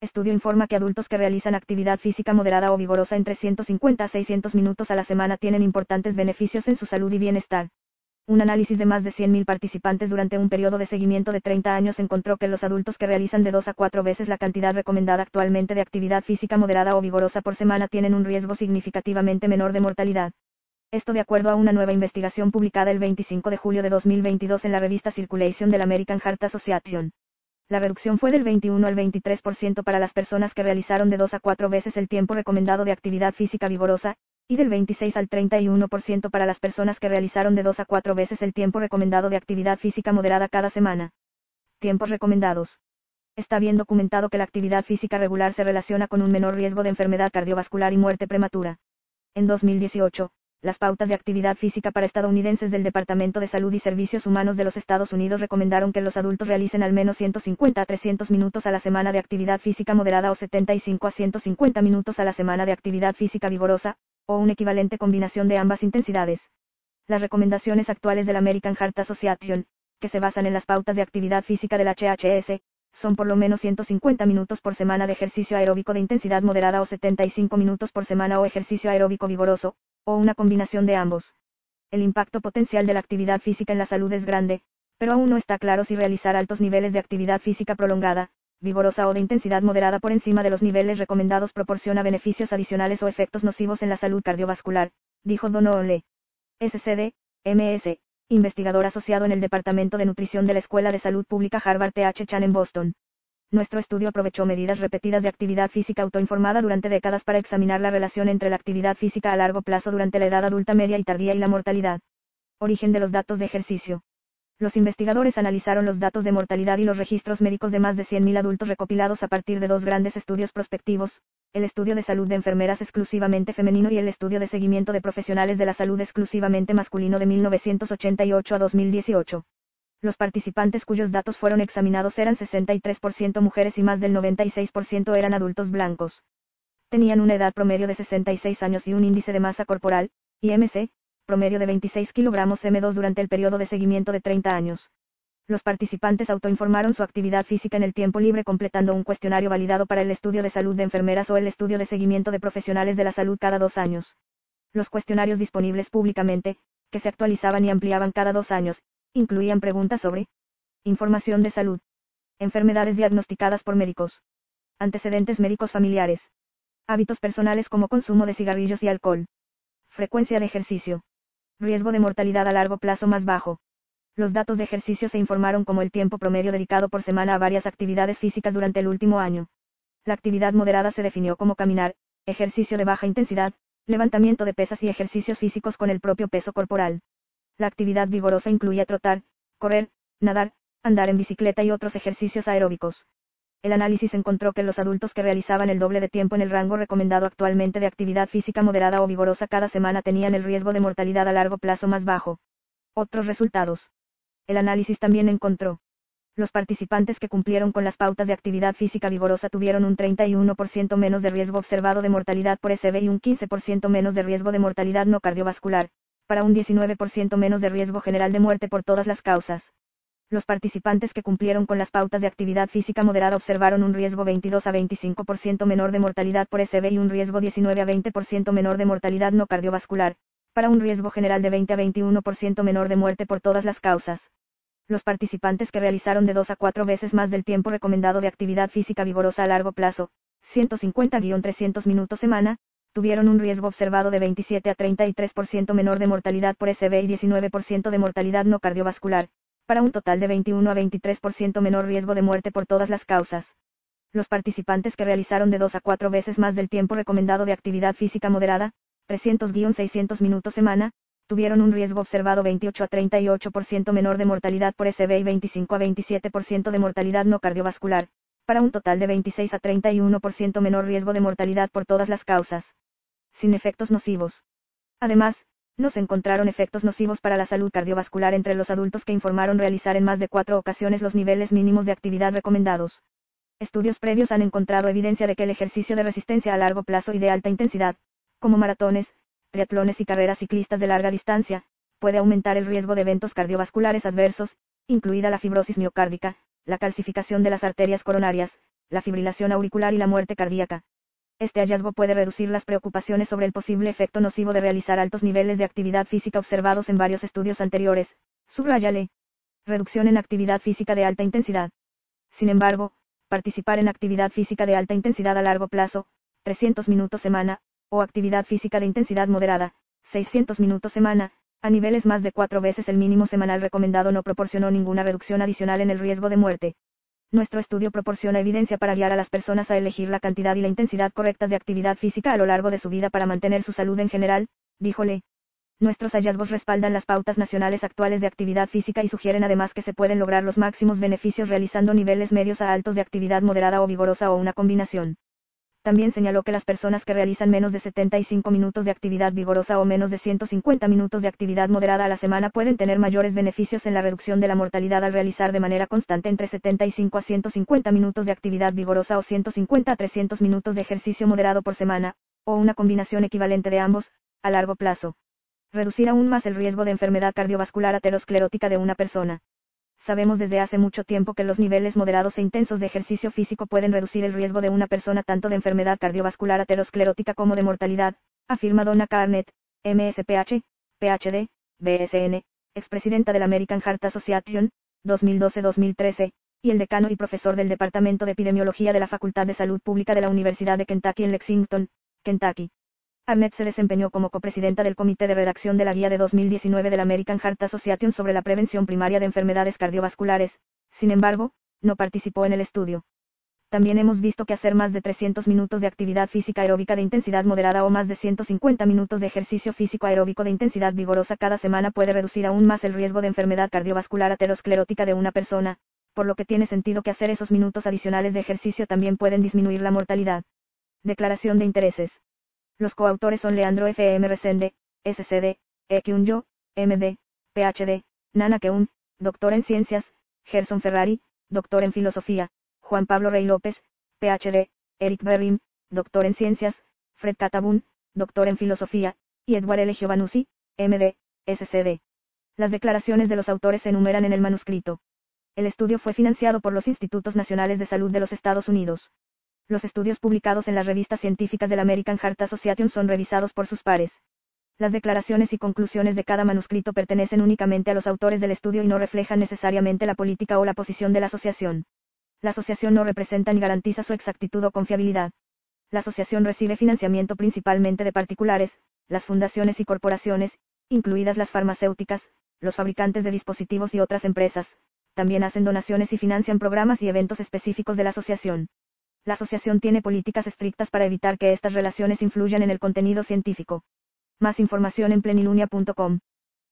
Estudio informa que adultos que realizan actividad física moderada o vigorosa entre 150 a 600 minutos a la semana tienen importantes beneficios en su salud y bienestar. Un análisis de más de 100.000 participantes durante un periodo de seguimiento de 30 años encontró que los adultos que realizan de 2 a 4 veces la cantidad recomendada actualmente de actividad física moderada o vigorosa por semana tienen un riesgo significativamente menor de mortalidad. Esto de acuerdo a una nueva investigación publicada el 25 de julio de 2022 en la revista Circulation de la American Heart Association. La reducción fue del 21 al 23% para las personas que realizaron de 2 a 4 veces el tiempo recomendado de actividad física vigorosa, y del 26 al 31% para las personas que realizaron de 2 a 4 veces el tiempo recomendado de actividad física moderada cada semana. Tiempos recomendados. Está bien documentado que la actividad física regular se relaciona con un menor riesgo de enfermedad cardiovascular y muerte prematura. En 2018, las pautas de actividad física para estadounidenses del Departamento de Salud y Servicios Humanos de los Estados Unidos recomendaron que los adultos realicen al menos 150 a 300 minutos a la semana de actividad física moderada o 75 a 150 minutos a la semana de actividad física vigorosa, o una equivalente combinación de ambas intensidades. Las recomendaciones actuales de la American Heart Association, que se basan en las pautas de actividad física del HHS, son por lo menos 150 minutos por semana de ejercicio aeróbico de intensidad moderada o 75 minutos por semana o ejercicio aeróbico vigoroso, o una combinación de ambos. El impacto potencial de la actividad física en la salud es grande, pero aún no está claro si realizar altos niveles de actividad física prolongada, vigorosa o de intensidad moderada por encima de los niveles recomendados proporciona beneficios adicionales o efectos nocivos en la salud cardiovascular, dijo Don Ole. SCD, MS, investigador asociado en el Departamento de Nutrición de la Escuela de Salud Pública Harvard T.H. Chan en Boston. Nuestro estudio aprovechó medidas repetidas de actividad física autoinformada durante décadas para examinar la relación entre la actividad física a largo plazo durante la edad adulta media y tardía y la mortalidad. Origen de los datos de ejercicio. Los investigadores analizaron los datos de mortalidad y los registros médicos de más de 100.000 adultos recopilados a partir de dos grandes estudios prospectivos, el estudio de salud de enfermeras exclusivamente femenino y el estudio de seguimiento de profesionales de la salud exclusivamente masculino de 1988 a 2018. Los participantes cuyos datos fueron examinados eran 63% mujeres y más del 96% eran adultos blancos. Tenían una edad promedio de 66 años y un índice de masa corporal, IMC, promedio de 26 kilogramos M2 durante el periodo de seguimiento de 30 años. Los participantes autoinformaron su actividad física en el tiempo libre completando un cuestionario validado para el estudio de salud de enfermeras o el estudio de seguimiento de profesionales de la salud cada 2 años. Los cuestionarios disponibles públicamente, que se actualizaban y ampliaban cada 2 años, incluían preguntas sobre información de salud, enfermedades diagnosticadas por médicos, antecedentes médicos familiares, hábitos personales como consumo de cigarrillos y alcohol, frecuencia de ejercicio, riesgo de mortalidad a largo plazo más bajo. Los datos de ejercicio se informaron como el tiempo promedio dedicado por semana a varias actividades físicas durante el último año. La actividad moderada se definió como caminar, ejercicio de baja intensidad, levantamiento de pesas y ejercicios físicos con el propio peso corporal. La actividad vigorosa incluía trotar, correr, nadar, andar en bicicleta y otros ejercicios aeróbicos. El análisis encontró que los adultos que realizaban el doble de tiempo en el rango recomendado actualmente de actividad física moderada o vigorosa cada semana tenían el riesgo de mortalidad a largo plazo más bajo. Otros resultados. El análisis también encontró. Los participantes que cumplieron con las pautas de actividad física vigorosa tuvieron un 31% menos de riesgo observado de mortalidad por SB y un 15% menos de riesgo de mortalidad no cardiovascular, para un 19% menos de riesgo general de muerte por todas las causas. Los participantes que cumplieron con las pautas de actividad física moderada observaron un riesgo 22 a 25% menor de mortalidad por SB y un riesgo 19 a 20% menor de mortalidad no cardiovascular, para un riesgo general de 20 a 21% menor de muerte por todas las causas. Los participantes que realizaron de 2 a 4 veces más del tiempo recomendado de actividad física vigorosa a largo plazo, 150-300 minutos semana, tuvieron un riesgo observado de 27 a 33% menor de mortalidad por SB y 19% de mortalidad no cardiovascular, para un total de 21 a 23% menor riesgo de muerte por todas las causas. Los participantes que realizaron de 2 a 4 veces más del tiempo recomendado de actividad física moderada, 300-600 minutos semana, tuvieron un riesgo observado 28 a 38% menor de mortalidad por SB y 25 a 27% de mortalidad no cardiovascular, para un total de 26 a 31% menor riesgo de mortalidad por todas las causas. Sin efectos nocivos. Además, no se encontraron efectos nocivos para la salud cardiovascular entre los adultos que informaron realizar en más de 4 ocasiones los niveles mínimos de actividad recomendados. Estudios previos han encontrado evidencia de que el ejercicio de resistencia a largo plazo y de alta intensidad, como maratones, triatlones y carreras ciclistas de larga distancia, puede aumentar el riesgo de eventos cardiovasculares adversos, incluida la fibrosis miocárdica, la calcificación de las arterias coronarias, la fibrilación auricular y la muerte cardíaca. Este hallazgo puede reducir las preocupaciones sobre el posible efecto nocivo de realizar altos niveles de actividad física observados en varios estudios anteriores. Subráyale. Reducción en actividad física de alta intensidad. Sin embargo, participar en actividad física de alta intensidad a largo plazo, 300 minutos semana, o actividad física de intensidad moderada, 600 minutos semana, a niveles más de 4 veces el mínimo semanal recomendado no proporcionó ninguna reducción adicional en el riesgo de muerte. Nuestro estudio proporciona evidencia para guiar a las personas a elegir la cantidad y la intensidad correctas de actividad física a lo largo de su vida para mantener su salud en general, díjole. Nuestros hallazgos respaldan las pautas nacionales actuales de actividad física y sugieren además que se pueden lograr los máximos beneficios realizando niveles medios a altos de actividad moderada o vigorosa o una combinación. También señaló que las personas que realizan menos de 75 minutos de actividad vigorosa o menos de 150 minutos de actividad moderada a la semana pueden tener mayores beneficios en la reducción de la mortalidad al realizar de manera constante entre 75 a 150 minutos de actividad vigorosa o 150 a 300 minutos de ejercicio moderado por semana, o una combinación equivalente de ambos, a largo plazo. Reducir aún más el riesgo de enfermedad cardiovascular aterosclerótica de una persona. Sabemos desde hace mucho tiempo que los niveles moderados e intensos de ejercicio físico pueden reducir el riesgo de una persona tanto de enfermedad cardiovascular aterosclerótica como de mortalidad, afirma Donna Carnett, MSPH, PhD, BSN, expresidenta de la American Heart Association, 2012-2013, y el decano y profesor del Departamento de Epidemiología de la Facultad de Salud Pública de la Universidad de Kentucky en Lexington, Kentucky. Arnett se desempeñó como copresidenta del comité de redacción de la guía de 2019 de la American Heart Association sobre la prevención primaria de enfermedades cardiovasculares. Sin embargo, no participó en el estudio. También hemos visto que hacer más de 300 minutos de actividad física aeróbica de intensidad moderada o más de 150 minutos de ejercicio físico aeróbico de intensidad vigorosa cada semana puede reducir aún más el riesgo de enfermedad cardiovascular aterosclerótica de una persona, por lo que tiene sentido que hacer esos minutos adicionales de ejercicio también pueden disminuir la mortalidad. Declaración de intereses. Los coautores son Leandro F. M. Resende, SCD, Ekyun Yo, MD, PhD, Nana Keun, doctor en ciencias, Gerson Ferrari, doctor en filosofía, Juan Pablo Rey López, PhD, Eric Berrim, doctor en ciencias, Fred Catabun, doctor en filosofía, y Edward L. Giovanuzzi, MD, SCD. Las declaraciones de los autores se enumeran en el manuscrito. El estudio fue financiado por los Institutos Nacionales de Salud de los Estados Unidos. Los estudios publicados en las revistas científicas de la American Heart Association son revisados por sus pares. Las declaraciones y conclusiones de cada manuscrito pertenecen únicamente a los autores del estudio y no reflejan necesariamente la política o la posición de la asociación. La asociación no representa ni garantiza su exactitud o confiabilidad. La asociación recibe financiamiento principalmente de particulares, las fundaciones y corporaciones, incluidas las farmacéuticas, los fabricantes de dispositivos y otras empresas. También hacen donaciones y financian programas y eventos específicos de la asociación. La asociación tiene políticas estrictas para evitar que estas relaciones influyan en el contenido científico. Más información en plenilunia.com.